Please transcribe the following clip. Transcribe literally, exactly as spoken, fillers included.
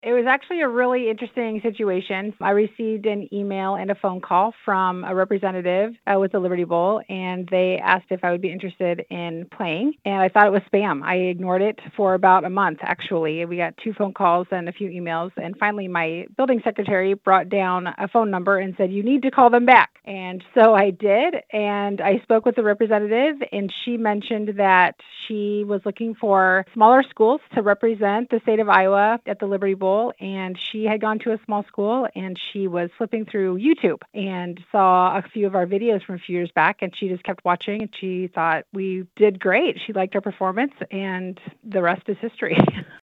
It was actually a really interesting situation. I received an email and a phone call from a representative uh, with the Liberty Bowl, and they asked if I would be interested in playing. And I thought it was spam. I ignored it for about a month, actually. We got two phone calls and a few emails. And finally, my building secretary brought down a phone number and said, "You need to call them back." And so I did. And I spoke with the representative, and she mentioned that she was looking for smaller schools to represent the state of Iowa at the Liberty Bowl. And she had gone to a small school, and she was flipping through YouTube and saw a few of our videos from a few years back, and she just kept watching, and she thought we did great. She liked our performance, and the rest is history.